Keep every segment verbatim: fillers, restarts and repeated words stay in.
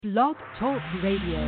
Blog Talk Radio.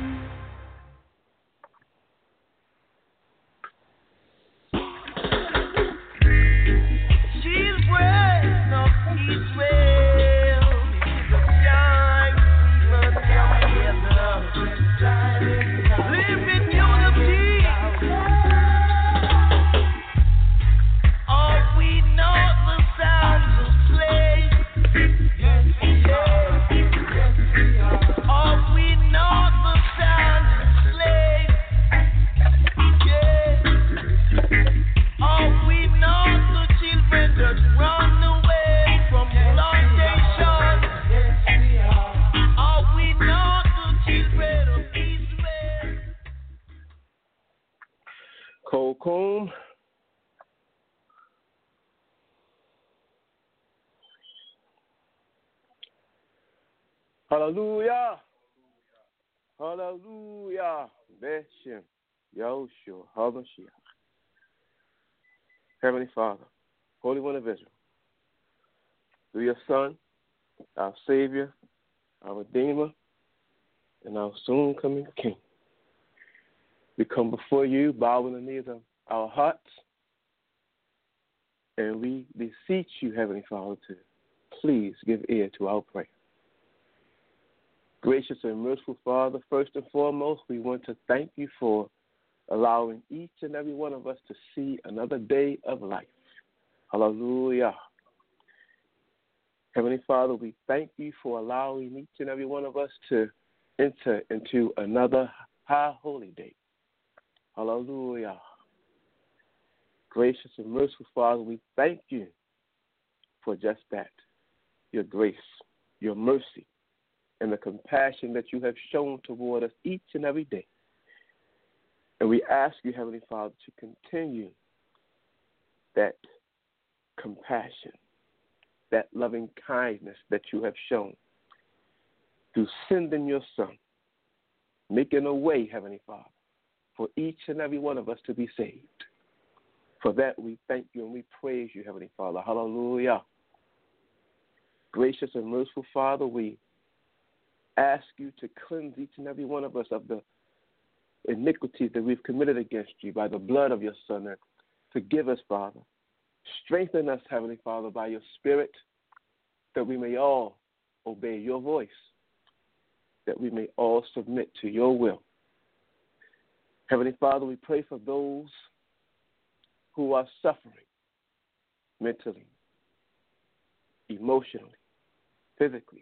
Colcomb. Hallelujah. Hallelujah. Beshem. Yahushua. HaMashiach. Heavenly Father, Holy One of Israel, through your Son, our Savior, our Redeemer, and our soon coming King, we come before you, bowing the knees of our hearts, and we beseech you, Heavenly Father, to please give ear to our prayer. Gracious and merciful Father, first and foremost, we want to thank you for allowing each and every one of us to see another day of life. Hallelujah. Heavenly Father, we thank you for allowing each and every one of us to enter into another high holy day. Hallelujah. Gracious and merciful Father, we thank you for just that, your grace, your mercy, and the compassion that you have shown toward us each and every day. And we ask you, Heavenly Father, to continue that compassion, that loving kindness that you have shown through sending your Son, making a way, Heavenly Father, for each and every one of us to be saved. For that, we thank you and we praise you, Heavenly Father. Hallelujah. Gracious and merciful Father, we ask you to cleanse each and every one of us of the iniquities that we've committed against you by the blood of your Son. And forgive us, Father. Strengthen us, Heavenly Father, by your Spirit, that we may all obey your voice, that we may all submit to your will. Heavenly Father, we pray for those who are suffering mentally, emotionally, physically.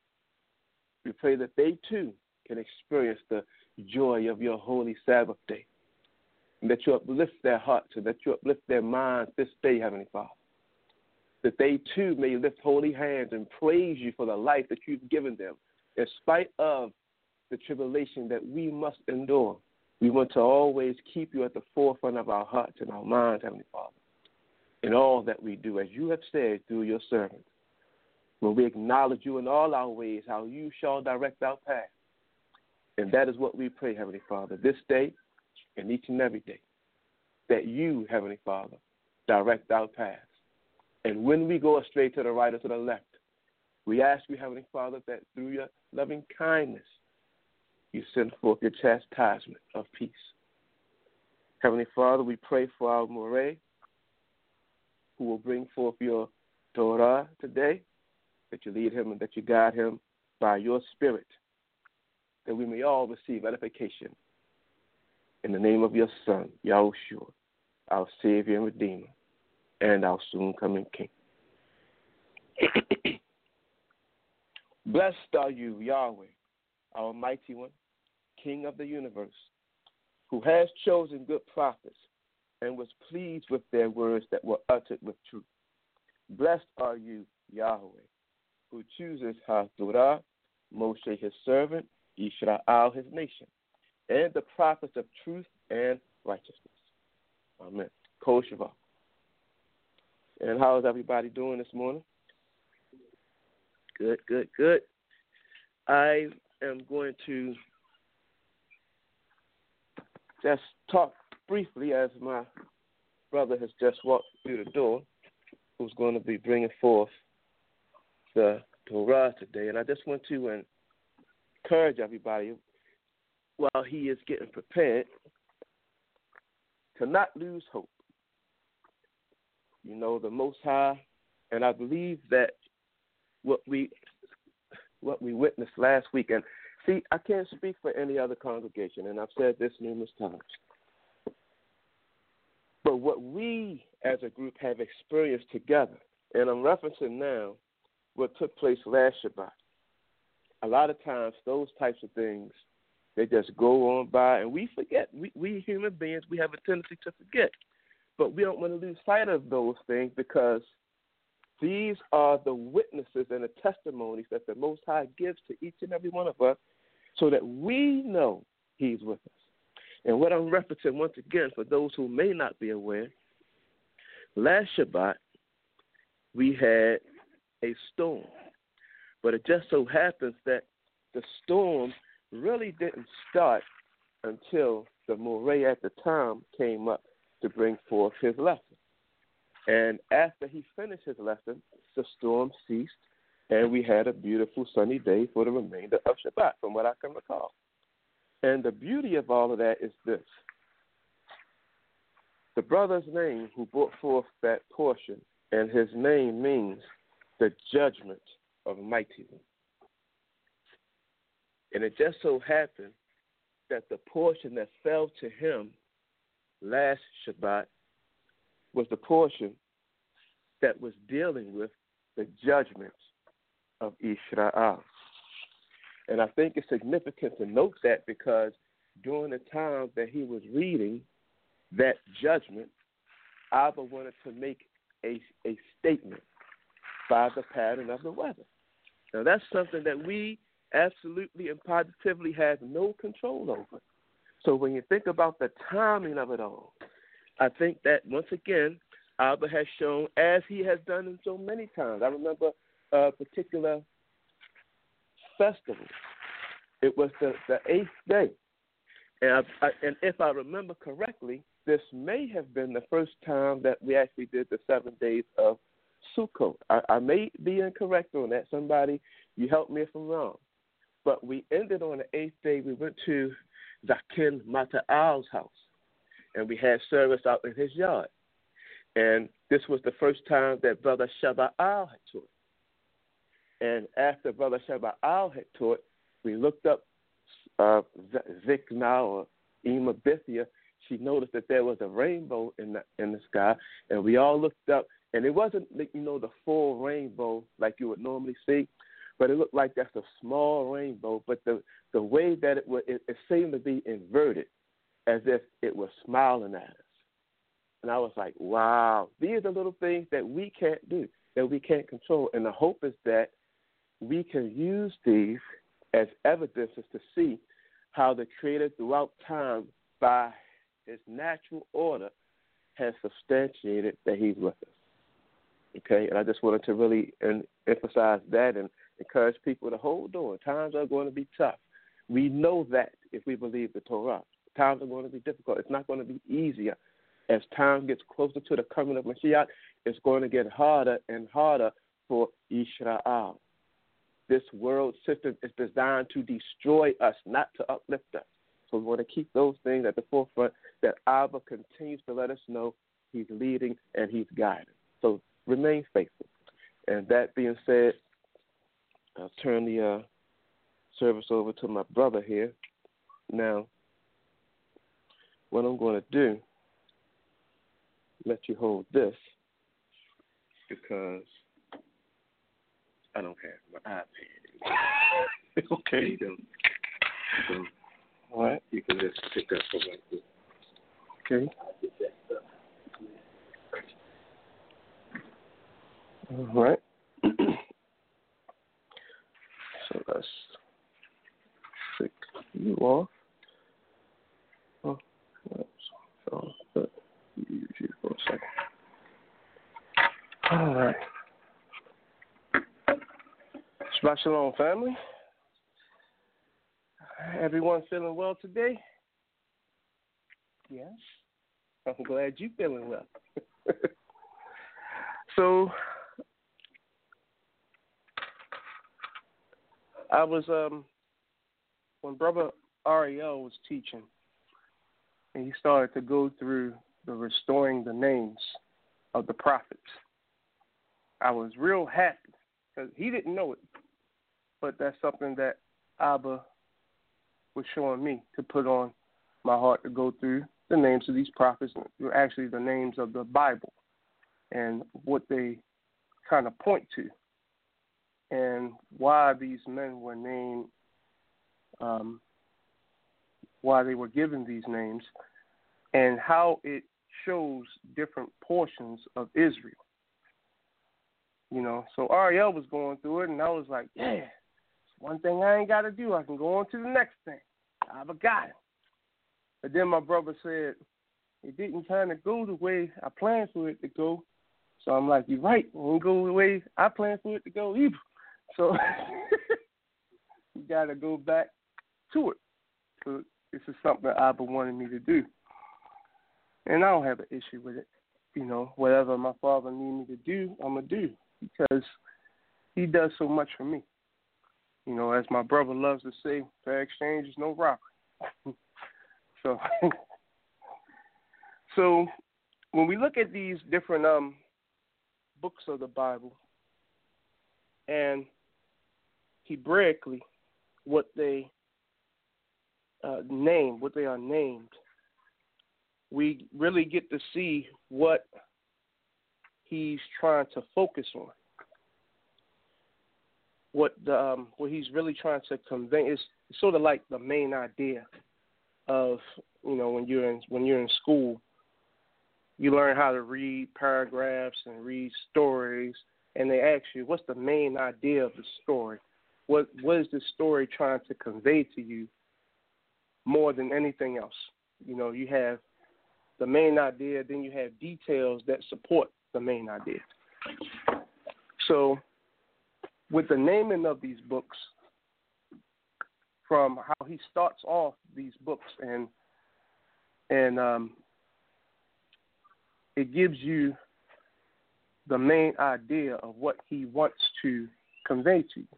We pray that they too can experience the joy of your holy Sabbath day, and that you uplift their hearts and that you uplift their minds this day, Heavenly Father, that they too may lift holy hands and praise you for the life that you've given them, in spite of the tribulation that we must endure. We want to always keep you at the forefront of our hearts and our minds, Heavenly Father, in all that we do, as you have said through your servant. When we acknowledge you in all our ways, how you shall direct our path. And that is what we pray, Heavenly Father, this day and each and every day, that you, Heavenly Father, direct our paths. And when we go astray to the right or to the left, we ask you, Heavenly Father, that through your loving kindness, you send forth your chastisement of peace. Heavenly Father, we pray for our Moreh, who will bring forth your Torah today, that you lead him and that you guide him by your Spirit, that we may all receive edification. In the name of your Son, Yahushua, our Savior and Redeemer, and our soon-coming King. Blessed are you, Yahweh, our mighty one, King of the universe, who has chosen good prophets and was pleased with their words that were uttered with truth. Blessed are you, Yahweh, who chooses HaTorah, Moshe his servant, Israel his nation, and the prophets of truth and righteousness. Amen. Kol Shavah. And how is everybody doing this morning? Good, good, good. I am going to just talk briefly, as my brother has just walked through the door, who's going to be bringing forth the Torah today. And I just want to encourage everybody while he is getting prepared to not lose hope. You know, the Most High, and I believe that what we what we witnessed last week, and see, I can't speak for any other congregation, and I've said this numerous times, but what we as a group have experienced together, and I'm referencing now what took place last Shabbat. A lot of times, those types of things, they just go on by, and we forget. We, we human beings, we have a tendency to forget. But we don't want to lose sight of those things because these are the witnesses and the testimonies that the Most High gives to each and every one of us so that we know he's with us. And what I'm referencing, once again, for those who may not be aware, last Shabbat, we had a storm. But it just so happens that the storm really didn't start until the Moreh at the time came up to bring forth his lesson. And after he finished his lesson, the storm ceased, and we had a beautiful sunny day for the remainder of Shabbat, from what I can recall. And the beauty of all of that is this. The brother's name who brought forth that portion, and his name means the judgment of mighty one. And it just so happened that the portion that fell to him last Shabbat was the portion that was dealing with the judgments of Israel. And I think it's significant to note that because during the time that he was reading that judgment, Abba wanted to make a, a statement by the pattern of the weather. Now, that's something that we absolutely and positively have no control over. So when you think about the timing of it all, I think that, once again, Abba has shown, as he has done in so many times. I remember a particular festival. It was the, the eighth day. And, I, I, and if I remember correctly, this may have been the first time that we actually did the seven days of Sukkot. I, I may be incorrect on that. Somebody, you help me if I'm wrong. But we ended on the eighth day. We went to Zakin Mata'al's house, and we had service out in his yard. And this was the first time that Brother Shaba'al had taught. And after Brother Shaba'al had taught, we looked up uh, Zikna or Ima Bithia. She noticed that there was a rainbow in the in the sky, and we all looked up, and it wasn't, you know, the full rainbow like you would normally see, but it looked like that's a small rainbow. But the the way that it was, it, it seemed to be inverted, as if it was smiling at us. And I was like, wow, these are little things that we can't do, that we can't control. And the hope is that we can use these as evidences to see how the Creator throughout time, by his natural order, has substantiated that he's with us. Okay, and I just wanted to really en- emphasize that and encourage people to hold on. Times are going to be tough. We know that if we believe the Torah. Times are going to be difficult. It's not going to be easier. As time gets closer to the coming of Mashiach, it's going to get harder and harder for Israel. This world system is designed to destroy us, not to uplift us. So we want to keep those things at the forefront, that Abba continues to let us know he's leading and he's guiding. So remain faithful. And that being said, I'll turn the uh, service over to my brother here. Now, what I'm going to do, let you hold this, because I don't have my iPad. Okay. So, so, all right. You can just pick up from like this. Okay. All right. So let's take you off. Oh, so let me use you for a second. All right. Shabbat Shalom, family. Everyone feeling well today? Yes. I'm glad you're feeling well. So, I was um, when Brother Ariel was teaching, and he started to go through the restoring the names of the prophets, I was real happy because he didn't know it, but that's something that Abba was showing me to put on my heart to go through the names of these prophets, actually the names of the Bible and what they kind of point to and why these men were named, um, why they were given these names, and how it shows different portions of Israel. You know, so Ariel was going through it, and I was like, yeah, it's one thing I ain't got to do. I can go on to the next thing. I've got it. But then my brother said, it didn't kind of go the way I planned for it to go. So I'm like, you're right. It won't go the way I planned for it to go either. So you got to go back to it. So this is something that Abba wanted me to do. And I don't have an issue with it. You know, whatever my father needs me to do, I'm going to do because he does so much for me. You know, as my brother loves to say, fair exchange is no robbery. so, so when we look at these different um, books of the Bible and Hebraically what they uh, name, what they are named, we really get to see what he's trying to focus on. What the um, what he's really trying to convey is sort of like the main idea of, you know, when you're in when you're in school, you learn how to read paragraphs and read stories, and they ask you, what's the main idea of the story? What what is the story trying to convey to you more than anything else? You know, you have the main idea, then you have details that support the main idea. So with the naming of these books, from how he starts off these books, and and um, it gives you the main idea of what he wants to convey to you.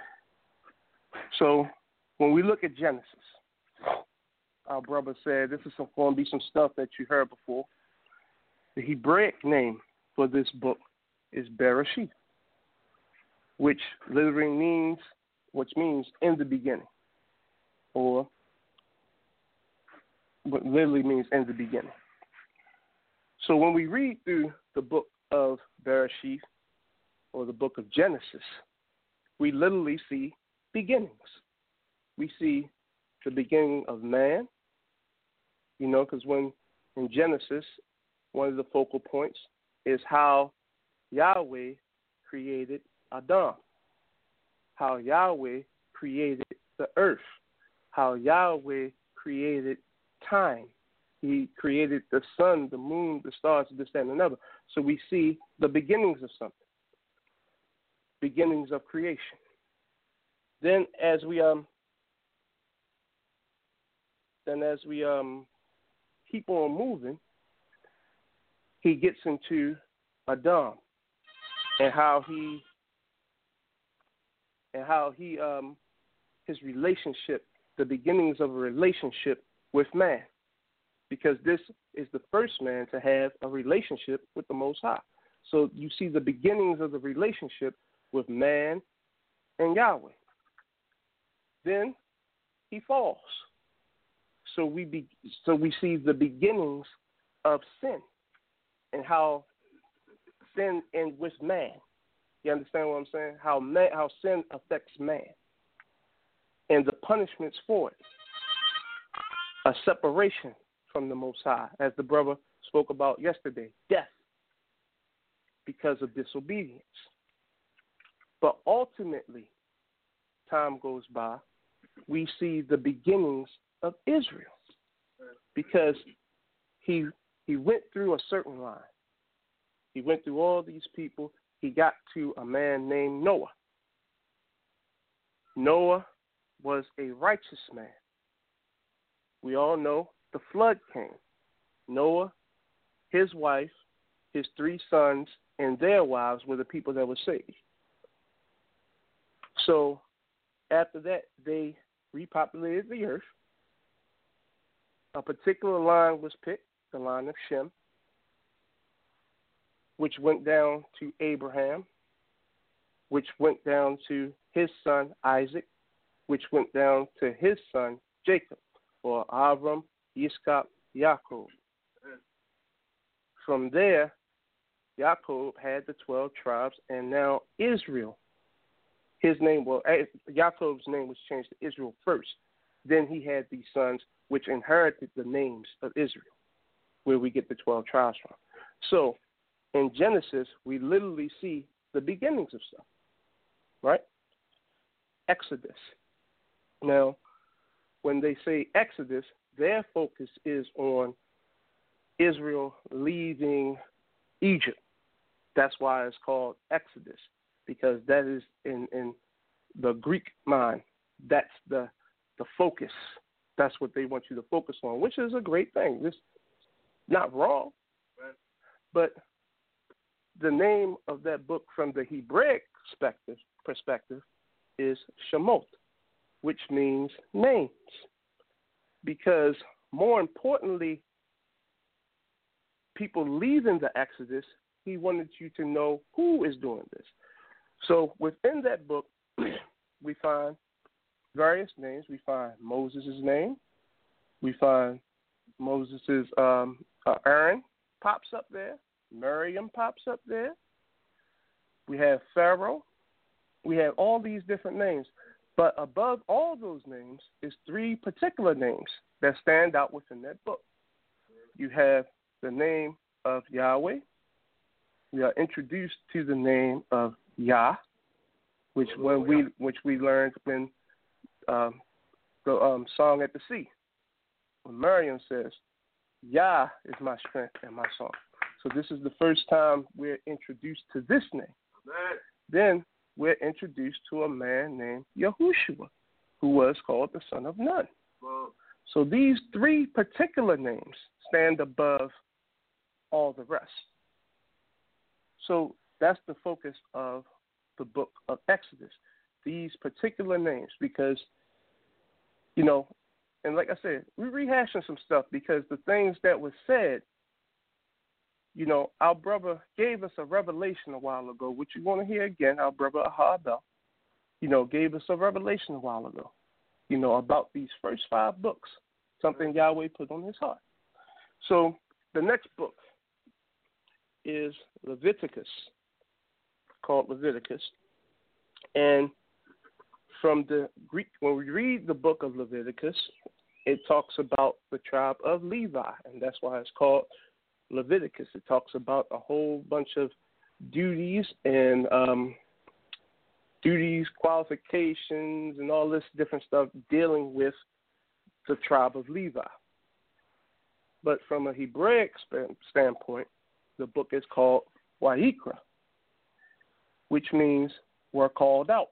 So when we look at Genesis, our brother said this is going to be some stuff that you heard before. The Hebraic name for this book is Bereshith, which literally means, which means in the beginning, or what literally means in the beginning. So when we read through the book of Bereshith, or the book of Genesis, we literally see beginnings. We see the beginning of man, you know, because when in Genesis, one of the focal points is how Yahweh created Adam, how Yahweh created the earth, how Yahweh created time. He created the sun, the moon, the stars, this, that, and another. So we see the beginnings of something, beginnings of creation. Then as we um then as we um keep on moving, he gets into Adam and how he and how he um his relationship, the beginnings of a relationship with man, because this is the first man to have a relationship with the Most High. So you see the beginnings of the relationship with man and Yahweh. Then he falls. So we be, so we see the beginnings of sin and how sin and with man. You understand what I'm saying? How man, how sin affects man and the punishments for it. A separation from the Most High, as the brother spoke about yesterday, death because of disobedience. But ultimately, time goes by, we see the beginnings of Israel, because he he went through a certain line. He went through all these people. He got to a man named Noah. Noah was a righteous man. We all know the flood came. Noah, his wife, his three sons, and their wives were the people that were saved. So after that, they repopulated the earth. A particular line was picked, the line of Shem, which went down to Abraham, which went down to his son Isaac, which went down to his son Jacob, or Avram, Yitzchak, Yaakov. From there, Yaakov had the twelve tribes, and now Israel. His name, well, Yaakov's name was changed to Israel first. Then he had these sons, which inherited the names of Israel, where we get the twelve tribes from. So, in Genesis, we literally see the beginnings of stuff, right? Exodus. Now, when they say Exodus, their focus is on Israel leaving Egypt. That's why it's called Exodus, because that is in, in the Greek mind. That's the the focus. That's what they want you to focus on, which is a great thing. It's not wrong. Right. But the name of that book from the Hebraic perspective, perspective is Shemot, which means names. Because more importantly, people leaving the Exodus, he wanted you to know who is doing this. So within that book, we find various names. We find Moses' name. We find Moses' um, uh, Aaron pops up there. Miriam pops up there. We have Pharaoh. We have all these different names. But above all those names is three particular names that stand out within that book. You have the name of Yahweh. We are introduced to the name of Yah, which when we which we learned in um, the um, Song at the Sea. When Miriam says, Yah is my strength and my song. So this is the first time we're introduced to this name. Amen. Then we're introduced to a man named Yahushua, who was called the Son of Nun. Wow. So these three particular names stand above all the rest. So that's the focus of the book of Exodus, these particular names, because, you know, and like I said, we're rehashing some stuff because the things that were said, you know, our brother gave us a revelation a while ago, which you want to hear again. Our brother Ahab, you know, gave us a revelation a while ago, you know, about these first five books, something Yahweh put on his heart. So the next book is Leviticus, called Leviticus. And from the Greek, when we read the book of Leviticus, it talks about the tribe of Levi, and that's why it's called Leviticus. It talks about a whole bunch of duties and um, duties, qualifications, and all this different stuff dealing with the tribe of Levi. But from a Hebraic standpoint, the book is called Wayikra, which means we're called out.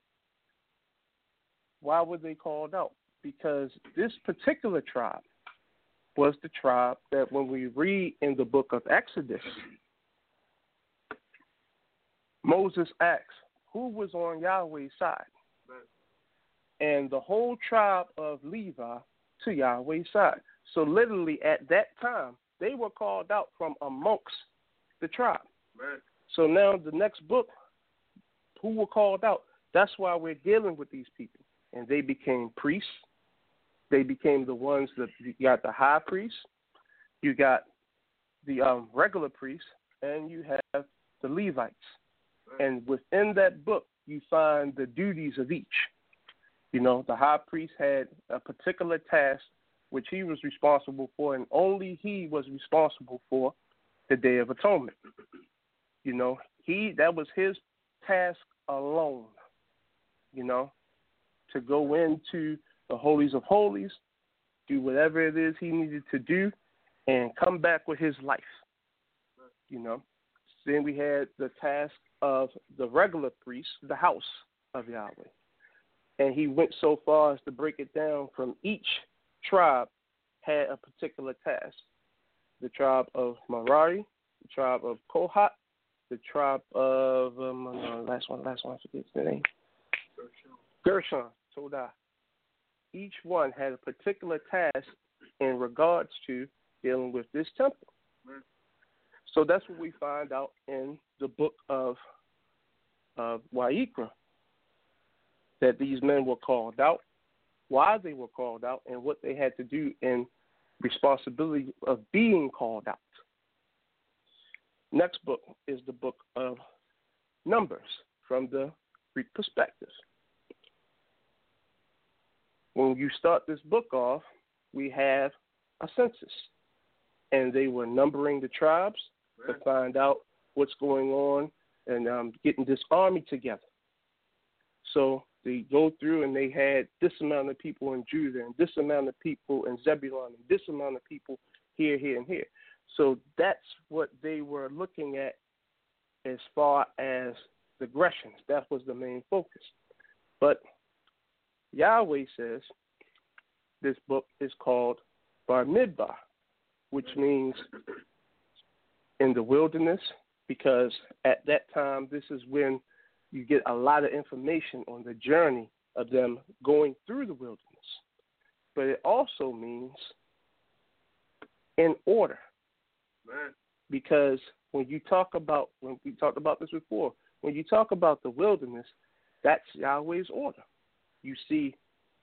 Why were they called out? Because this particular tribe was the tribe that when we read in the book of Exodus, Moses asks, who was on Yahweh's side? And the whole tribe of Levi to Yahweh's side. So literally at that time, they were called out from amongst the tribe. Right. So now the next book, who were called out? That's why we're dealing with these people. And they became priests. They became the ones that you got the high priest, you got the um, regular priest, and you have the Levites. Right. And within that book, you find the duties of each. You know, the high priest had a particular task which he was responsible for, and only he was responsible for the Day of Atonement. You know, he that was his task alone, you know, to go into the holies of holies, do whatever it is he needed to do, and come back with his life, you know. Then we had the task of the regular priest, the house of Yahweh. And he went so far as to break it down from each tribe had a particular task. The tribe of Merari, the tribe of Kohat, the tribe of, um, uh, last one, last one, I forget the name. Gershon, Gershon, Todah. each one had a particular task in regards to dealing with this temple. Right. So that's what we find out in the book of, of Wa'ikra, that these men were called out, why they were called out, and what they had to do in responsibility of being called out. Next book is the book of Numbers from the Greek perspective. When you start this book off, we have a census, and they were numbering the tribes to find out what's going on and um, getting this army together. So they go through and they had this amount of people in Judah and this amount of people in Zebulun and this amount of people here, here, and here. So that's what they were looking at as far as the aggressions. That was the main focus. But Yahweh says this book is called Bamidbar, which means in the wilderness, because at that time, this is when you get a lot of information on the journey of them going through the wilderness. But it also means in order. Man. Because when you talk about, when we talked about this before, when you talk about the wilderness, that's Yahweh's order. You see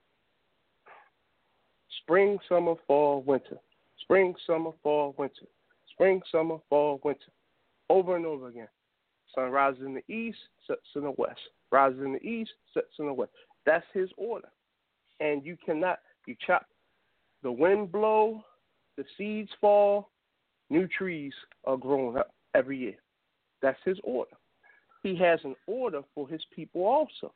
spring, summer, fall, winter. Spring, summer, fall, winter. Spring, summer, fall, winter. Over and over again. Sun rises in the east, sets in the west. Rises in the east, sets in the west. That's his order. And you cannot, you chop, the wind blow, the seeds fall, new trees are growing up every year. That's his order. He has an order for his people also.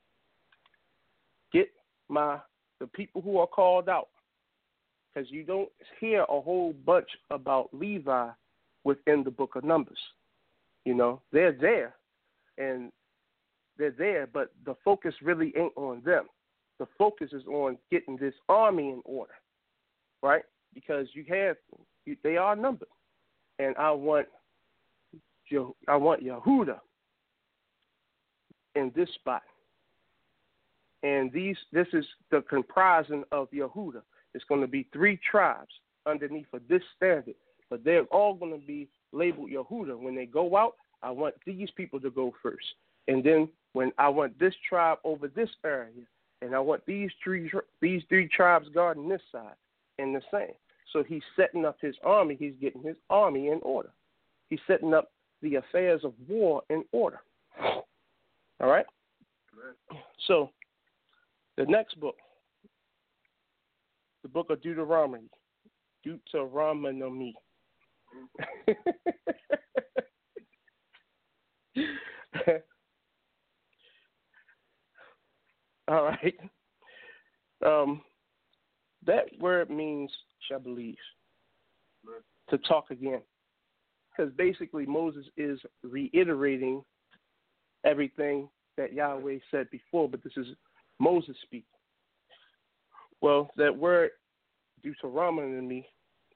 Get my, the people who are called out. Because you don't hear a whole bunch about Levi within the book of Numbers. You know, they're there, and they're there, but the focus really ain't on them. The focus is on getting this army in order, right? Because you have, you, they are numbered, and I want, I want Yehuda in this spot, and these, this is the comprising of Yehuda. It's going to be three tribes underneath of this standard, but they're all going to be labeled Yehuda. When they go out, I want these people to go first. And then when I want this tribe over this area, and I want these three these three tribes guarding this side, and the same. So he's setting up his army. He's getting his army in order. He's setting up the affairs of war in order. All right? So the next book, the book of Deuteronomy, Deuteronomy. All right. Um, that word means shall believe, to talk again. Because basically Moses is reiterating everything that Yahweh said before, but this is Moses speaking. Well, that word Deuteronomy,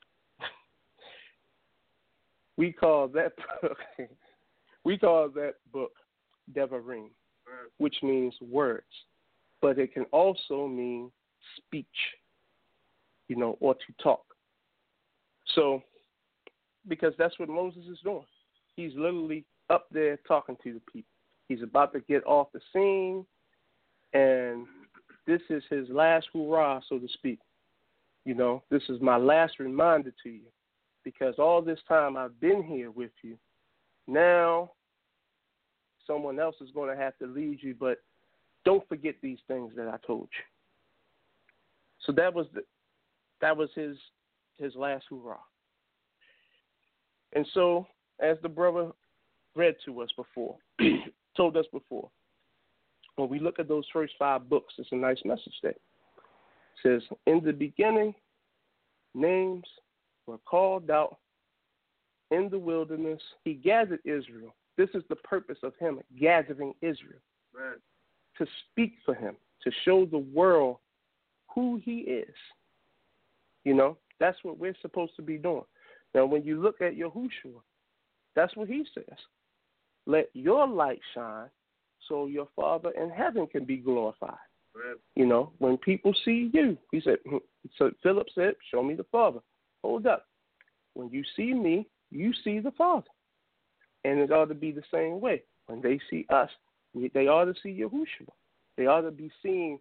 we call that book, we call that book Devarim, which means words, but it can also mean speech, you know, or to talk. So, because that's what Moses is doing. He's literally up there talking to the people. He's about to get off the scene, and this is his last hurrah, so to speak. You know, this is my last reminder to you, because all this time I've been here with you. Now, someone else is going to have to lead you, but don't forget these things that I told you. So that was the, that was his his last hurrah. And so, as the brother read to us before, told us before, when we look at those first five books, it's a nice message there. It says, in the beginning, names were called out in the wilderness. He gathered Israel. This is the purpose of him gathering Israel. Right. To speak for him, to show the world who he is. You know, that's what we're supposed to be doing. Now, when you look at Yahushua, that's what he says. Let your light shine so your Father in heaven can be glorified. You know, when people see you, he said, so Philip said, show me the Father. Hold up. When you see me, you see the Father. And it ought to be the same way. When they see us, they ought to see Yahushua. They ought to be seeing.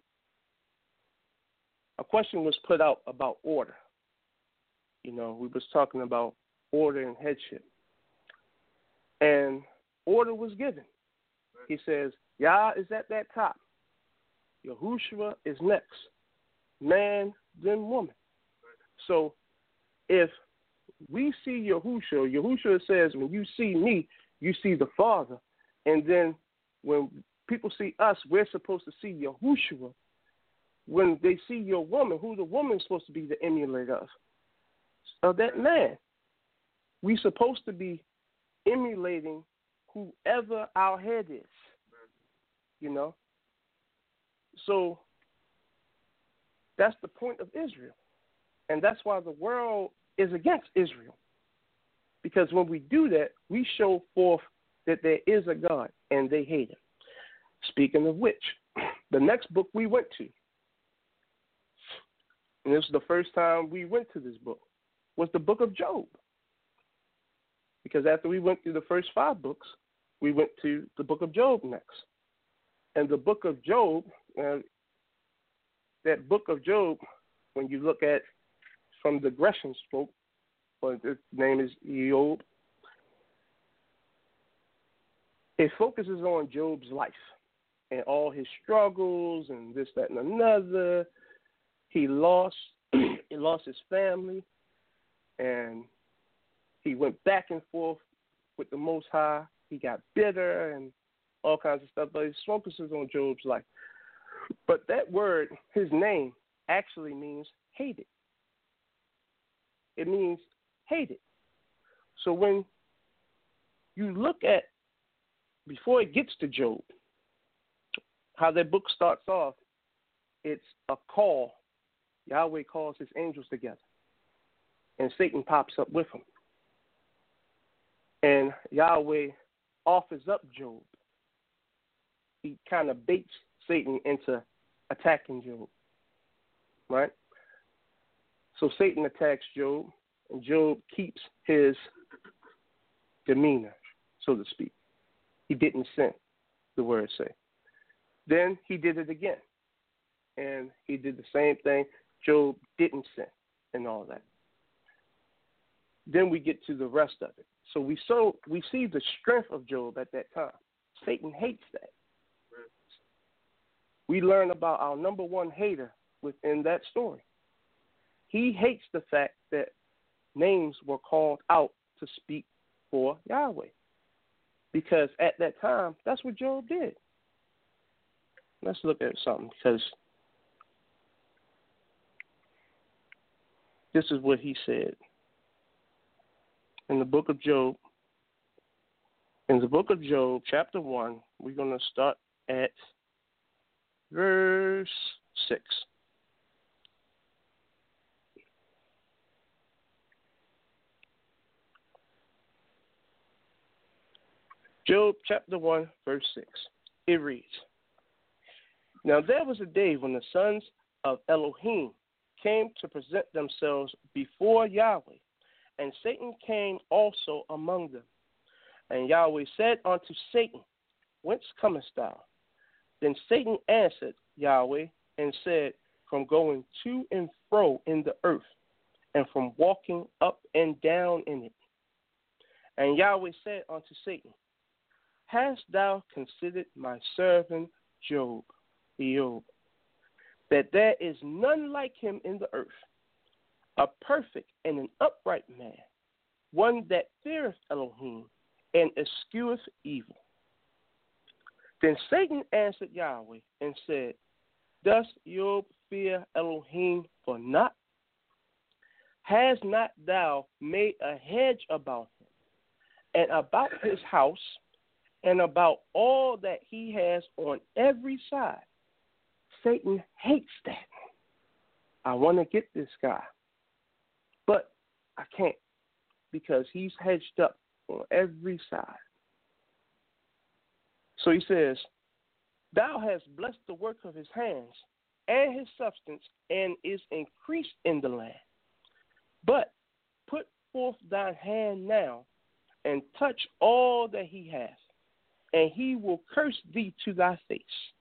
A question was put out about order. You know, we was talking about order and headship. And order was given. He says, Yah is at that top. Yahushua is next. Man, then woman. So if we see Yahushua, Yahushua says, when you see me, you see the Father. And then when people see us, we're supposed to see Yahushua. When they see your woman, who the woman is supposed to be the emulator of? Of that man. We're supposed to be emulating whoever our head is. You know? So that's the point of Israel. And that's why the world is against Israel. Because when we do that, we show forth that there is a God and they hate him. Speaking of which, the next book we went to, and this is the first time we went to this book, was the book of Job. Because after we went through the first five books, we went to the book of Job next. And the book of Job, uh, that book of Job, when you look at from the Gresham spoke, or its name is Job, it focuses on Job's life and all his struggles and this, that, and another. He lost, he lost his family, and he went back and forth with the Most High. He got bitter and all kinds of stuff, but it focuses on Job's life. But that word, his name, actually means hated. It means hated. So when you look at, before it gets to Job, how that book starts off, it's a call. Yahweh calls his angels together, and Satan pops up with him. And Yahweh offers up Job. He kind of baits Satan into attacking Job, right? So Satan attacks Job, and Job keeps his demeanor, so to speak. He didn't sin, the words say. Then he did it again, and he did the same thing. Job didn't sin and all that. Then we get to the rest of it. So we so we see the strength of Job at that time. Satan hates that. We learn about our number one hater within that story. He hates the fact that names were called out to speak for Yahweh. Because at that time, that's what Job did. Let's look at something, because this is what he said in the book of Job. In the book of Job, chapter one, we're going to start at verse six. Job chapter one, verse six. It reads, Now there was a day when the sons of Elohim came to present themselves before Yahweh, and Satan came also among them. And Yahweh said unto Satan, Whence comest thou? Then Satan answered Yahweh and said, From going to and fro in the earth, and from walking up and down in it. And Yahweh said unto Satan, Hast thou considered my servant Job, Job, that there is none like him in the earth, a perfect and an upright man, one that feareth Elohim and escheweth evil? Then Satan answered Yahweh and said, Does Job fear Elohim for naught? Has not thou made a hedge about him, and about his house, and about all that he has on every side? Satan hates that. I want to get this guy, but I can't, because he's hedged up on every side. So he says, Thou hast blessed the work of his hands, and his substance, and is increased in the land. But put forth thine hand now, and touch all that he hath, and he will curse thee to thy face.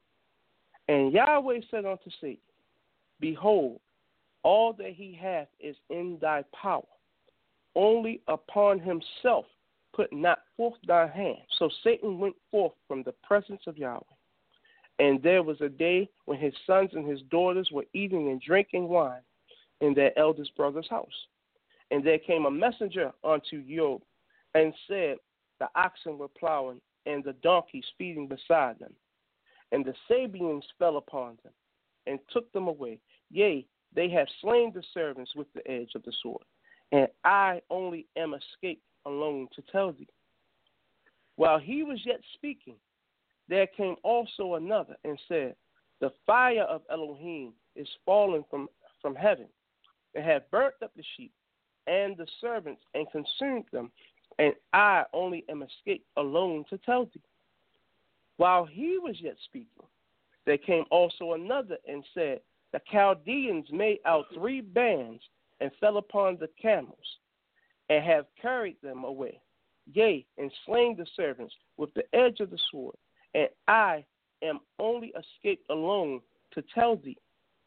And Yahweh said unto Satan, Behold, all that he hath is in thy power. Only upon himself put not forth thy hand. So Satan went forth from the presence of Yahweh. And there was a day when his sons and his daughters were eating and drinking wine in their eldest brother's house. And there came a messenger unto Job, and said, The oxen were plowing, and the donkeys feeding beside them. And the Sabeans fell upon them, and took them away. Yea, they have slain the servants with the edge of the sword. And I only am escaped alone to tell thee. While he was yet speaking, there came also another, and said, The fire of Elohim is fallen from, from heaven, and have burnt up the sheep and the servants, and consumed them, and I only am escaped alone to tell thee. While he was yet speaking, there came also another, and said, The Chaldeans made out three bands, and fell upon the camels, and have carried them away, yea, and slain the servants with the edge of the sword, and I am only escaped alone to tell thee.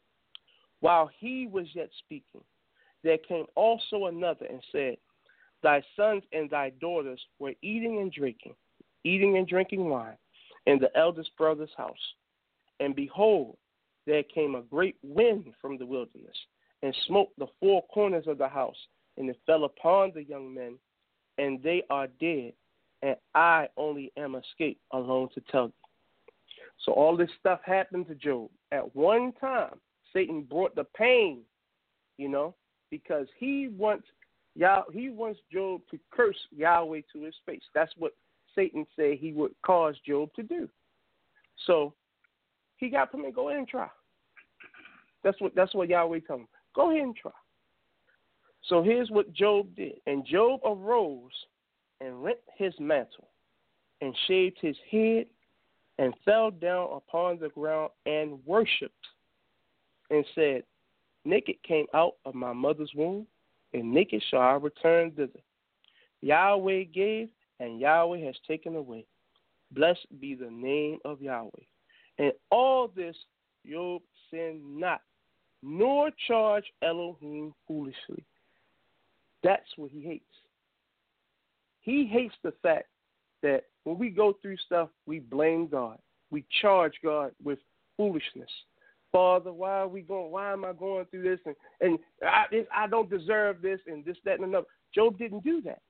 While he was yet speaking, there came also another, and said, Thy sons and thy daughters were eating and drinking, eating and drinking wine, in the eldest brother's house. And behold, there came a great wind from the wilderness, and smote the four corners of the house, and it fell upon the young men, and they are dead, and I only am escaped alone to tell you. So all this stuff happened to Job. At one time, Satan brought the pain, you know, because he wants Yah, he wants Job to curse Yahweh to his face. That's what Satan said he would cause Job to do. So he got permission. Go ahead and try. That's what that's what Yahweh told him. Go ahead and try. So here's what Job did. And Job arose and rent his mantle, and shaved his head, and fell down upon the ground and worshipped, and said, Naked came out of my mother's womb, and naked shall I return thither. Yahweh gave, and Yahweh has taken away. Blessed be the name of Yahweh. And all this Job sinned not, nor charged Elohim foolishly. That's what he hates. He hates the fact that when we go through stuff, we blame God. We charge God with foolishness. Father, why are we going? Why am I going through this? And and I, this, I don't deserve this, and this, that, and another. Job didn't do that.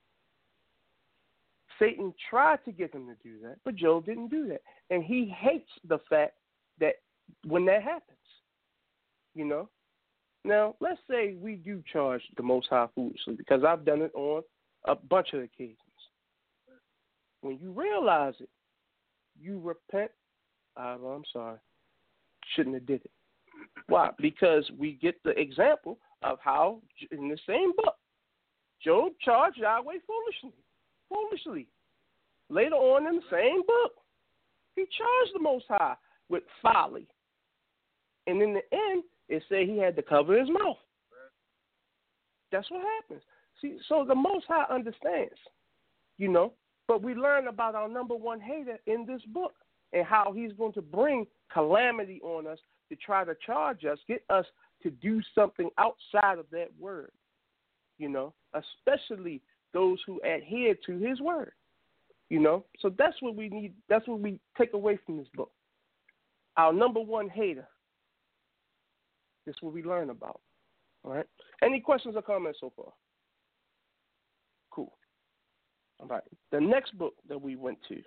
Satan tried to get him to do that, but Job didn't do that. And he hates the fact that when that happens, you know. Now, let's say we do charge the Most High foolishly, because I've done it on a bunch of occasions. When you realize it, you repent. Uh, well, I'm sorry. Shouldn't have did it. Why? Because we get the example of how, in the same book, Job charged Yahweh foolishly. Foolishly. Later on in the same book, he charged the Most High with folly. And in the end, it said he had to cover his mouth. That's what happens. See, so the Most High understands, you know, but we learn about our number one hater in this book, and how he's going to bring calamity on us to try to charge us, get us to do something outside of that word, you know, especially those who adhere to his word, you know. So that's what we need. That's what we take away from this book. Our number one hater. This is what we learn about. All right. Any questions or comments so far? Cool. All right. The next book that we went to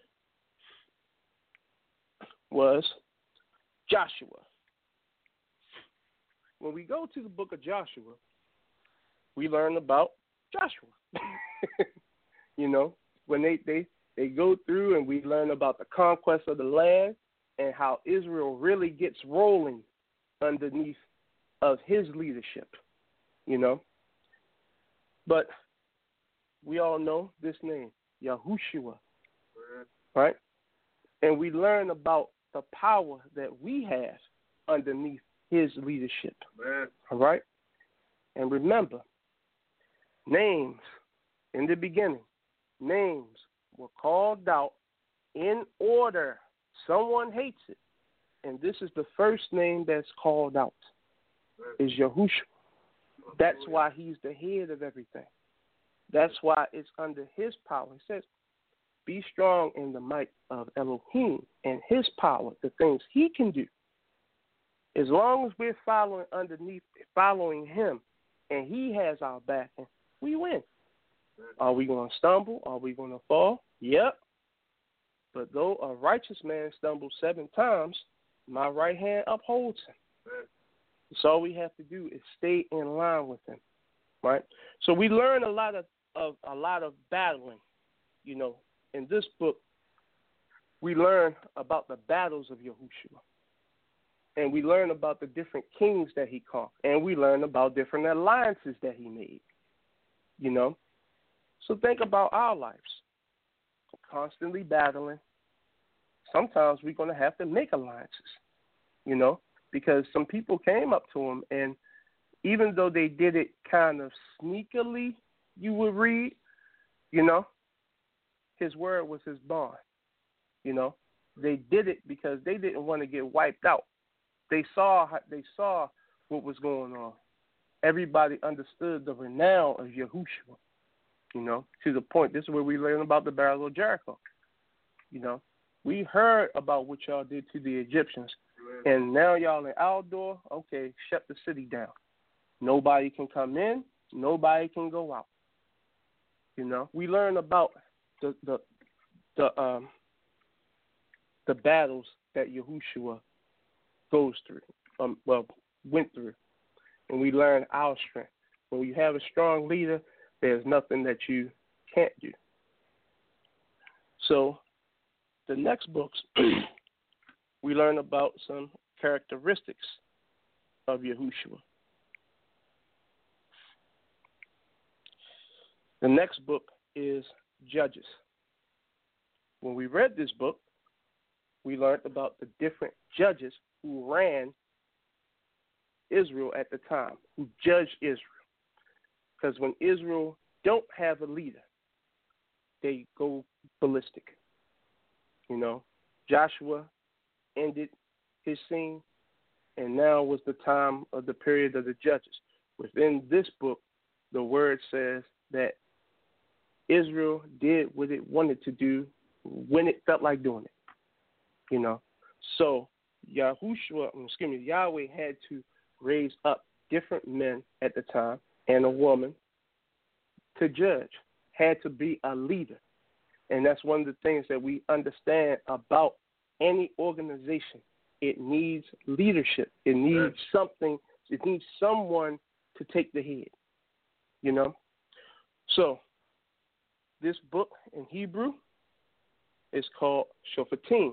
was Joshua. When we go to the book of Joshua, we learn about Joshua. You know, when they, they, they go through and we learn about the conquest of the land and how Israel really gets rolling underneath of his leadership, you know. But we all know this name, Yahushua, right? And we learn about a power that we have underneath his leadership. Man. All right? And remember, names in the beginning, names were called out in order. Someone hates it. And this is the first name that's called out, is Yahushua. That's why he's the head of everything. That's why it's under his power. It says, be strong in the might of Elohim and his power, the things he can do. As long as we're following underneath, following him, and he has our backing, we win. Are we going to stumble? Are we going to fall? Yep. But though a righteous man stumbles seven times, my right hand upholds him. So all we have to do is stay in line with him, right? So we learn a lot of, of a lot of battling, you know. In this book, we learn about the battles of Yahushua. And we learn about the different kings that he conquered. And we learn about different alliances that he made, you know. So think about our lives. Constantly battling. Sometimes we're going to have to make alliances, you know, because some people came up to him, and even though they did it kind of sneakily, you would read, you know, his word was his bond. You know, they did it because they didn't want to get wiped out. They saw they saw what was going on. Everybody understood the renown of Yahushua. You know, to the point. This is where we learn about the Battle of Jericho. You know, we heard about what y'all did to the Egyptians, and now y'all in our door. Okay, shut the city down. Nobody can come in. Nobody can go out. You know, we learn about the the the um the battles that Yahushua goes through, um, well, went through, and we learn our strength. When you have a strong leader, there's nothing that you can't do. So, the next books, we learn about some characteristics of Yahushua. The next book is Judges. When we read this book, we learned about the different judges who ran Israel at the time, who judged Israel. Because when Israel don't have a leader, they go ballistic. You know, Joshua ended his scene, and now was the time of the period of the judges. Within this book, the word says that Israel did what it wanted to do when it felt like doing it. You know, so Yahushua, excuse me, Yahweh had to raise up different men at the time and a woman to judge, had to be a leader. And that's one of the things that we understand about any organization. It needs leadership. It needs something, it needs someone to take the head, you know. So this book in Hebrew is called Shoftim.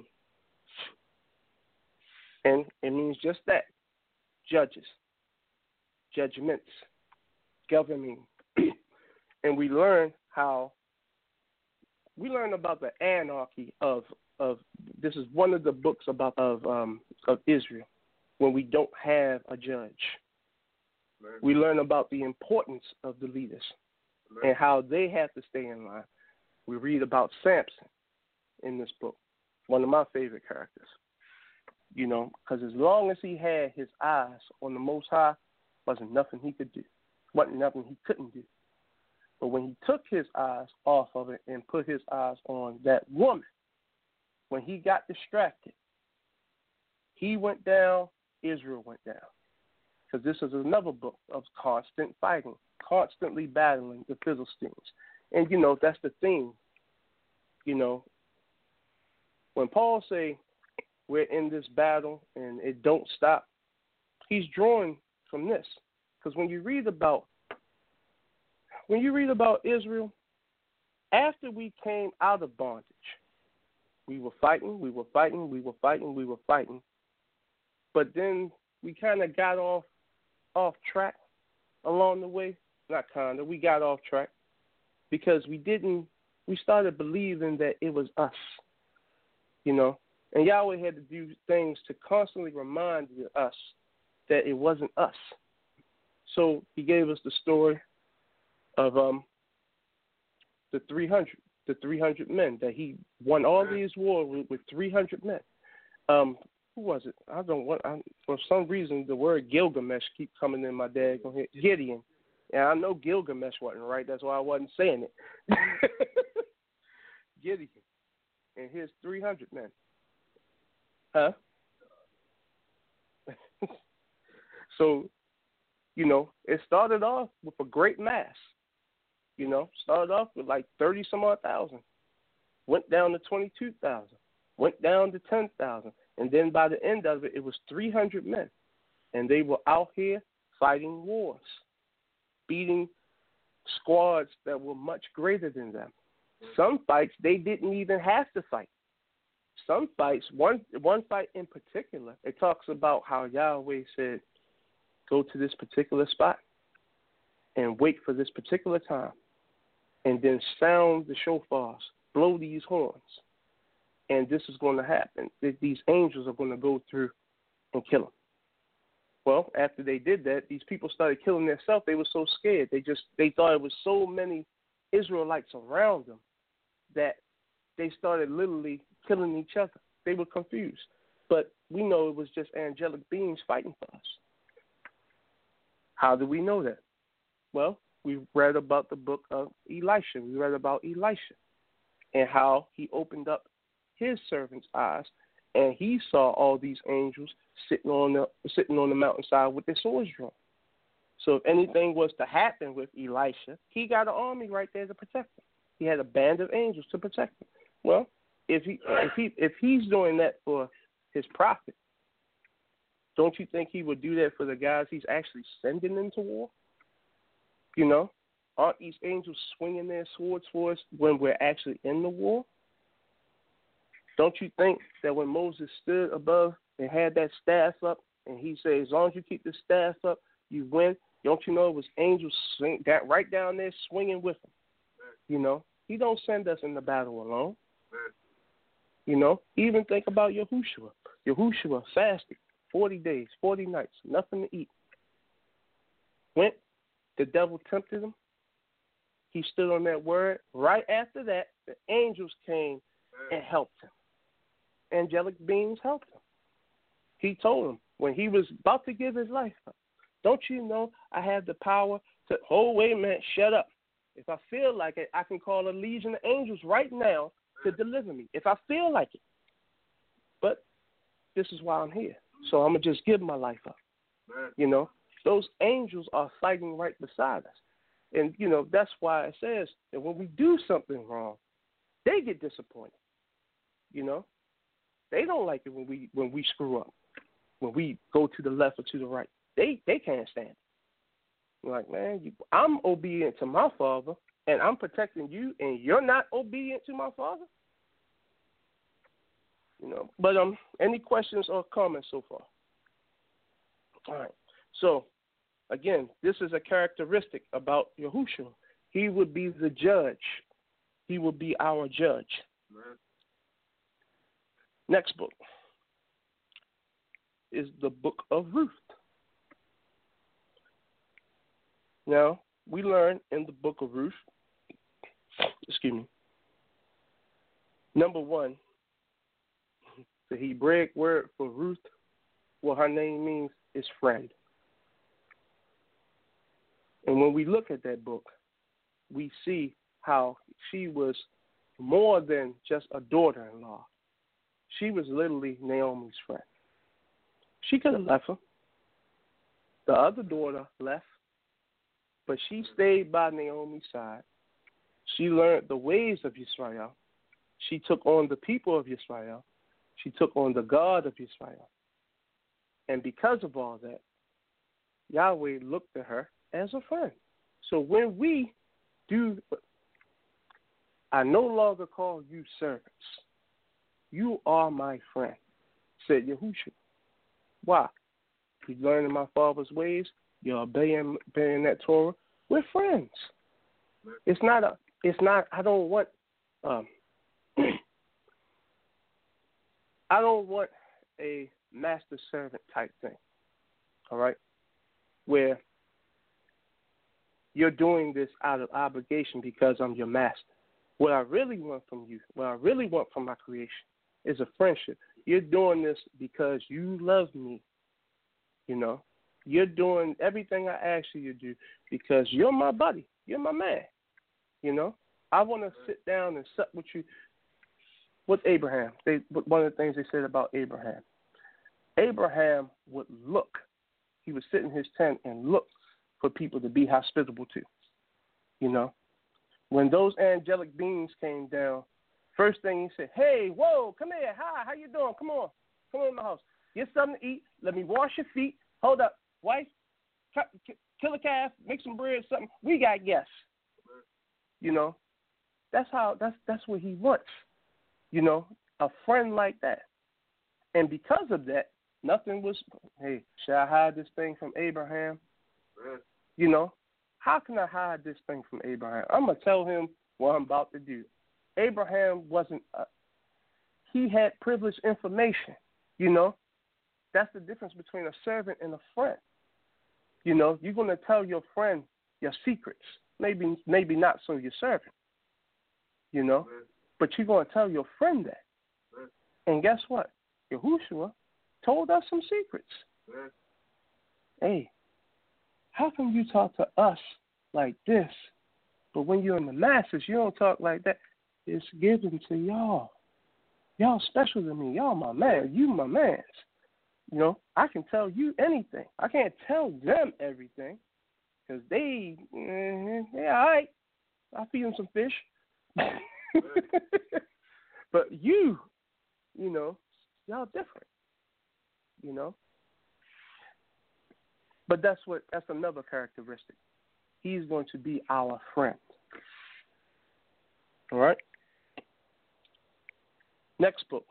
And it means just that, judges, judgments, governing. And we learn how, we learn about the anarchy of, of this is one of the books about of um, of Israel, when we don't have a judge. Man. We learn about the importance of the leaders. Man. And how they have to stay in line. We read about Samson in this book, one of my favorite characters. You know, because as long as he had his eyes on the Most High, wasn't nothing he could do. Wasn't nothing he couldn't do. But when he took his eyes off of it and put his eyes on that woman, when he got distracted, he went down, Israel went down. Because this is another book of constant fighting, constantly battling the Philistines. And, you know, that's the thing. You know, when Paul say, we're in this battle and it don't stop, he's drawing from this. Because when you read about when you read about Israel, after we came out of bondage, we were fighting, we were fighting, we were fighting, we were fighting. But then we kind of got off off track along the way. Not kind of, we got off track because we didn't, we started believing that it was us, you know. And Yahweh had to do things to constantly remind us that it wasn't us. So he gave us the story of um the three hundred, the three hundred men, that he won all these wars with, with three hundred men. Um, who was it? I don't want. I, for some reason, the word Gilgamesh keep coming in my dad. Gideon. And I know Gilgamesh wasn't right. That's why I wasn't saying it. Gideon and his three hundred men. Huh? So, you know, it started off with a great mass. You know, started off with like thirty some odd thousand, went down to twenty-two thousand, went down to ten thousand, and then by the end of it, it was three hundred men. And they were out here fighting wars, beating squads that were much greater than them. Some fights, they didn't even have to fight. Some fights, one one fight in particular, it talks about how Yahweh said, go to this particular spot and wait for this particular time, and then sound the shofars, blow these horns, and this is going to happen. These angels are going to go through and kill them. Well, after they did that, these people started killing themselves. They were so scared. They just they thought it was so many Israelites around them that they started literally killing each other. They were confused. But we know it was just angelic beings fighting for us. How do we know that? Well, we read about the book of Elisha. We read about Elisha and how he opened up his servant's eyes, and he saw all these angels sitting on the sitting on the mountainside with their swords drawn. So if anything was to happen with Elisha, he got an army right there to protect him. He had a band of angels to protect him. Well, if he if he if he's doing that for his prophet, don't you think he would do that for the guys he's actually sending into war? You know, aren't these angels swinging their swords for us when we're actually in the war? Don't you think that when Moses stood above and had that staff up, and he said, as long as you keep the staff up, you win, don't you know it was angels swing, that right down there swinging with him? You know, he don't send us in the battle alone. You know, even think about Yahushua. Yahushua fasted forty days, forty nights, nothing to eat. Went, the devil tempted him. He stood on that word. Right after that, the angels came and helped him. Angelic beings helped him. He told him when he was about to give his life up, don't you know I have the power to, oh, wait a minute, shut up. If I feel like it, I can call a legion of angels right now to deliver me, if I feel like it. But this is why I'm here. So I'm going to just give my life up. You know, those angels are fighting right beside us. And, you know, that's why it says that when we do something wrong, they get disappointed. You know, they don't like it when we when we screw up, when we go to the left or to the right. They they can't stand it. They're like, man, you, I'm obedient to my father, and I'm protecting you, and you're not obedient to my father. You know, but um, any questions or comments so far? All right. So, again, this is a characteristic about Yahushua. He would be the judge. He would be our judge. Right. Next book is the book of Ruth. Now, we learn in the book of Ruth, excuse me, number one, the Hebraic word for Ruth, what her name means, is friend. And when we look at that book, we see how she was more than just a daughter-in-law. She was literally Naomi's friend. She could have left her. The other daughter left, but she stayed by Naomi's side. She learned the ways of Yisrael. She took on the people of Yisrael. She took on the God of Yisrael. And because of all that, Yahweh looked at her as a friend. So when we do, I no longer call you servants. You are my friend, said Yahushua. Why? You're learning my father's ways. You're obeying, obeying that Torah. We're friends. It's not a. It's not. I don't want. Um, I don't want a master servant type thing. All right, where you're doing this out of obligation because I'm your master. What I really want from you, what I really want from my creation is a friendship. You're doing this because you love me. You know, you're doing everything I ask you to do because you're my buddy. You're my man. You know, I want to sit down and sup with you. With Abraham, they, one of the things they said about Abraham, Abraham would look. He would sit in his tent and look for people to be hospitable to. You know, when those angelic beings came down, first thing he said, "Hey, whoa, come here. Hi, how you doing? Come on. Come on in my house. Get something to eat. Let me wash your feet. Hold up. Wife, kill a calf, make some bread, something. We got guests." You know, that's how, that's, that's what he wants. You know, a friend like that. And because of that, nothing was, hey, should I hide this thing from Abraham? Right. You know, how can I hide this thing from Abraham? I'm going to tell him what I'm about to do. Abraham wasn't, uh, he had privileged information, you know. That's the difference between a servant and a friend. You know, you're going to tell your friend your secrets. Maybe, maybe not so your servant, you know. Right. But you're going to tell your friend that. Right. And guess what? Yahushua told us some secrets. Right. Hey, how come you talk to us like this, but when you're in the masses, you don't talk like that? It's given to y'all. Y'all special to me. Y'all my man. You my mans. You know, I can tell you anything. I can't tell them everything because they, mm, yeah, all right. I'll feed them some fish. But you, you know, y'all different, you know. But that's what that's another characteristic. He's going to be our friend. All right. Next book.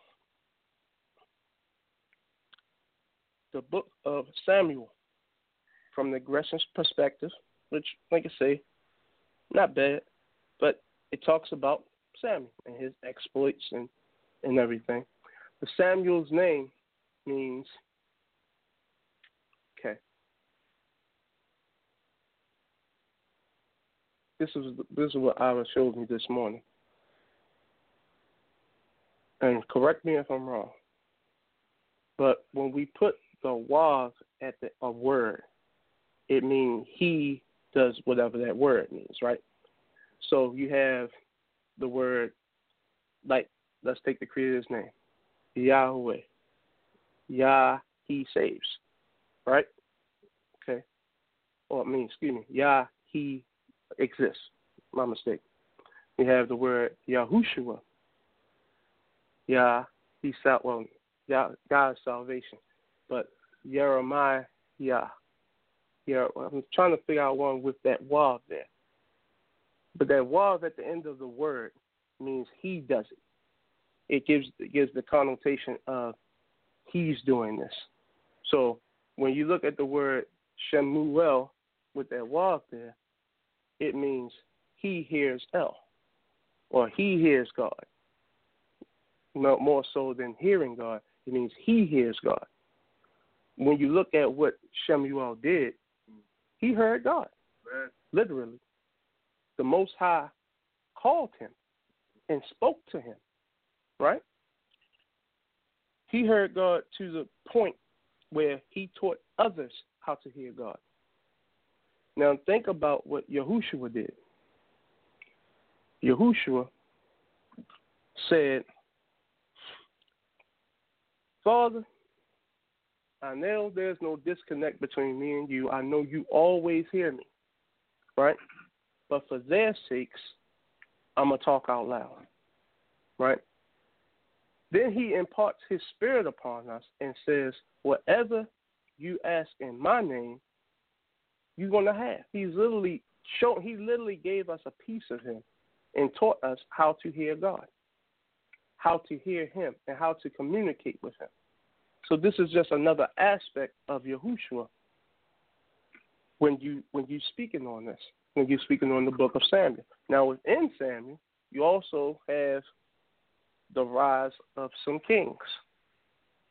The book of Samuel, from the Gresham's perspective, which, like I say, not bad, but it talks about Samuel and his exploits and, and everything. The Samuel's name means, okay, this is this is what Ira showed me this morning. And correct me if I'm wrong, but when we put the wav at the a word, it means he does whatever that word means, right? So you have the word, like, let's take the Creator's name, Yahweh. Yah, he saves, right? Okay. Or I mean, excuse me, Yah, he exists. My mistake. We have the word Yahushua. Yah, he sal well, Yah, God's salvation. But Jeremiah, Yah. Yeah, I'm trying to figure out one with that wav there. But that wav at the end of the word means he does it. It gives it gives the connotation of he's doing this. So when you look at the word Shemuel with that wav there, it means he hears El, or he hears God. No, more so than hearing God, it means he hears God. When you look at what Shemuel did, he heard God, right. Literally. The Most High called him and spoke to him, right? He heard God to the point where he taught others how to hear God. Now think about what Yahushua did. Yahushua said, Father, I know there's no disconnect between me and you. I know you always hear me, right? But for their sakes, I'm going to talk out loud, right? Then he imparts his spirit upon us and says, whatever you ask in my name, you're going to have. He's literally shown, he literally gave us a piece of him and taught us how to hear God, how to hear him, and how to communicate with him. So this is just another aspect of Yahushua when you when you speaking on this, when you're speaking on the book of Samuel. Now within Samuel, you also have the rise of some kings,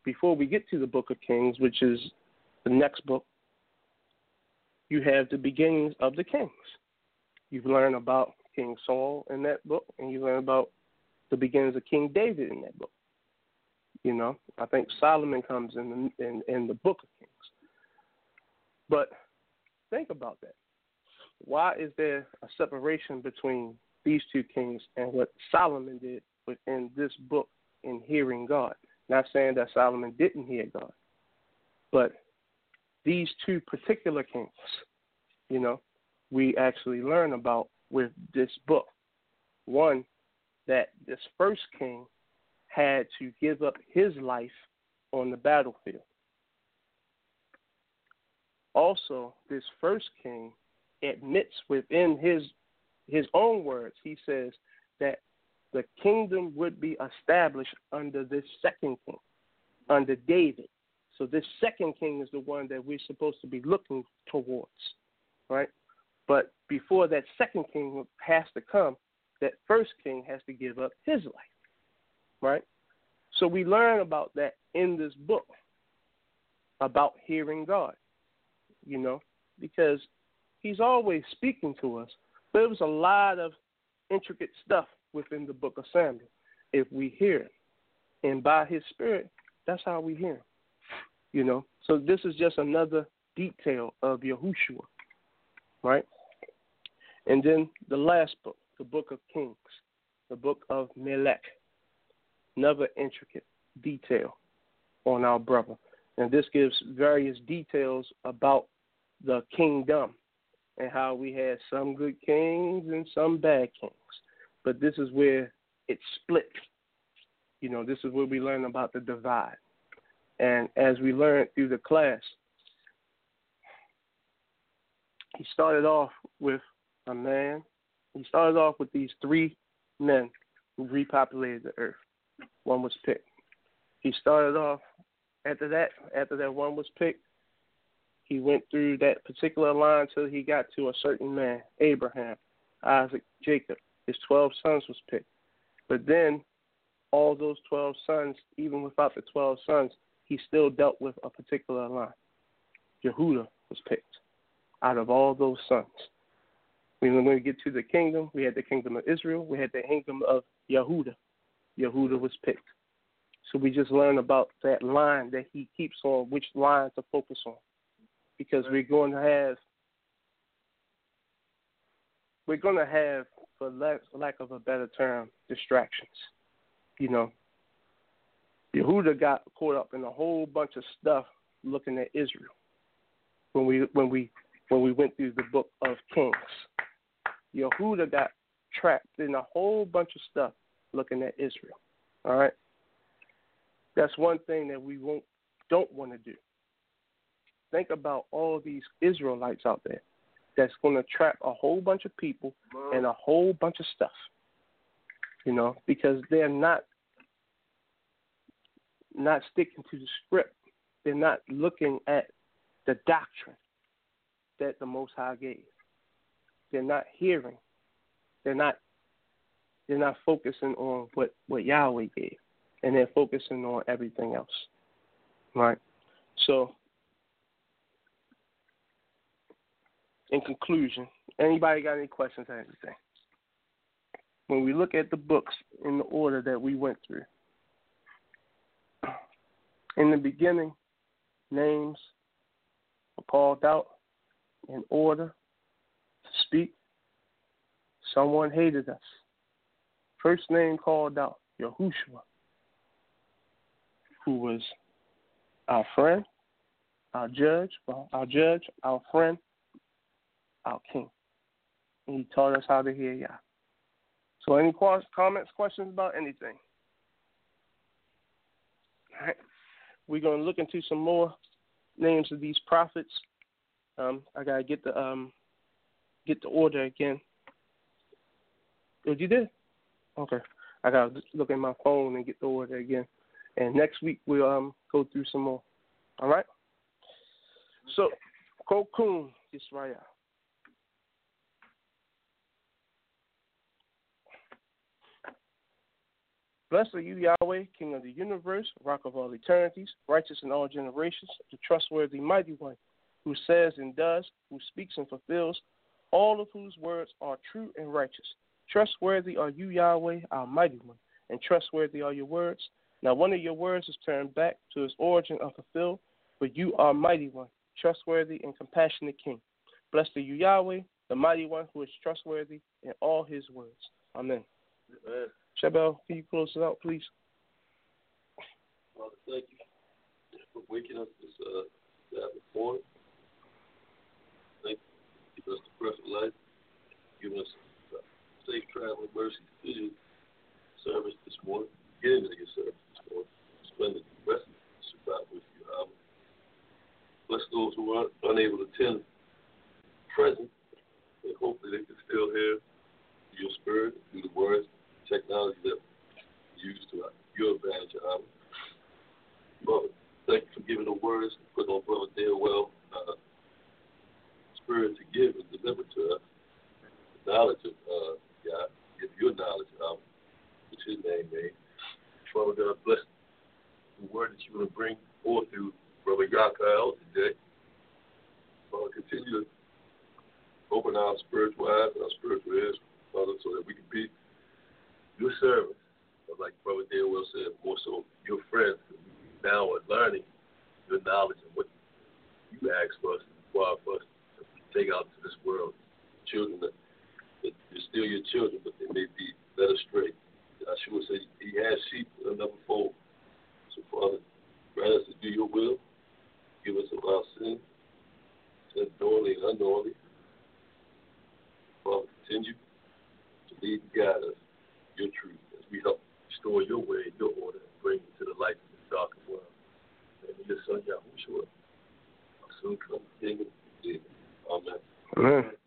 before we get to the Book of Kings, which is the next book, you have the beginnings of the kings. You've learned about King Saul in that book, and you learn about the beginnings of King David in that book. You know, I think Solomon comes in the, in, in the Book of Kings. But think about that. Why is there a separation between these two kings and what Solomon did within this book in hearing God? Not saying that Solomon didn't hear God, but these two particular kings, you know, we actually learn about with this book. One, that this first king had to give up his life on the battlefield. Also, this first king admits within his his own words, he says that the kingdom would be established under this second king, under David. So this second king is the one that we're supposed to be looking towards, right? But before that second king has to come, that first king has to give up his life, right? So we learn about that in this book, about hearing God, you know, because he's always speaking to us. But there was a lot of intricate stuff within the book of Samuel if we hear it. And by his spirit, that's how we hear him, you know. So this is just another detail of Yahushua, right? And then the last book, the Book of Kings, the book of Melech, another intricate detail on our brother. And this gives various details about the kingdom and how we had some good kings and some bad kings. But this is where it splits. You know, this is where we learn about the divide. And as we learned through the class, he started off with a man. He started off with these three men who repopulated the earth. One was picked. He started off, after that, after that one was picked, he went through that particular line till he got to a certain man, Abraham, Isaac, Jacob. His twelve sons was picked. But then all those twelve sons, even without the twelve sons, he still dealt with a particular line. Yehudah was picked out of all those sons. When we get to the kingdom, we had the kingdom of Israel. We had the kingdom of Yehudah. Yehudah was picked. So we just learned about that line that he keeps on, which line to focus on. Because we're going to have, we're going to have, for lack, lack of a better term, distractions. You know, Yehudah got caught up in a whole bunch of stuff looking at Israel when we when we when we went through the book of Kings. Yehudah got trapped in a whole bunch of stuff looking at Israel. All right, that's one thing that we won't don't want to do. Think about all these Israelites out there that's going to trap a whole bunch of people and a whole bunch of stuff, you know, because they're not not sticking to the script. They're not looking at the doctrine that the Most High gave. They're not hearing. They're not. They're not focusing on what, what Yahweh gave, and they're focusing on everything else, right? So, in conclusion, anybody got any questions or anything? When we look at the books in the order that we went through, in the beginning, names were called out in order to speak. Someone hated us. First name called out, Yahushua, who was our friend, our judge, well, our judge, our friend, our king. And he taught us how to hear Yah. So any comments, questions about anything? All right. We're going to look into some more names of these prophets. Um, I got to get the um, get the order again. Did you did? Okay. I got to look at my phone and get the order again. And next week we'll um, go through some more. All right? So, Kokun Israel. Blessed are you, Yahweh, King of the universe, Rock of all eternities, righteous in all generations, the trustworthy, mighty one, who says and does, who speaks and fulfills, all of whose words are true and righteous. Trustworthy are you, Yahweh, our mighty one, and trustworthy are your words. Now one of your words is turned back to its origin unfulfilled, but you are mighty one, trustworthy and compassionate King. Blessed are you, Yahweh, the mighty one who is trustworthy in all his words. Amen. Amen. Shabelle, can you close it out, please? Father, thank you for waking us this uh, Sabbath morning. Thank you for giving us the breath of life, giving us uh, safe traveling mercy to your service this morning, getting into your service this morning, spending the rest of the Shabbat with you, Abba. Bless those who are unable to attend present, and hopefully they can still hear your spirit through the words, technology that we use to your advantage, Abba. Father, thank you for giving the words, put on Brother Darewell uh, spirit to give and deliver to us the knowledge of uh, God, give your knowledge, Abba, which his name made. Father God, bless the word that you want to bring forth through Brother Yakael today. Father, continue to open our spiritual eyes and our spiritual ears, Father, so that we can be your servants, but like Brother Darewell said, more so your friends. Now we're learning your knowledge and what you ask for us and require for us to take out to this world. Children that, that you're still your children, but they may be led astray. Joshua said he has sheep in another fold. So, Father, grant us to do your will. Give us of our sin, sin knowingly and unknowingly. Father, continue to lead and guide us your truth as we help restore your way, your order, and bring it to the light of this dark world. And your son, Yahushua, our soon come King of David. Amen. Amen.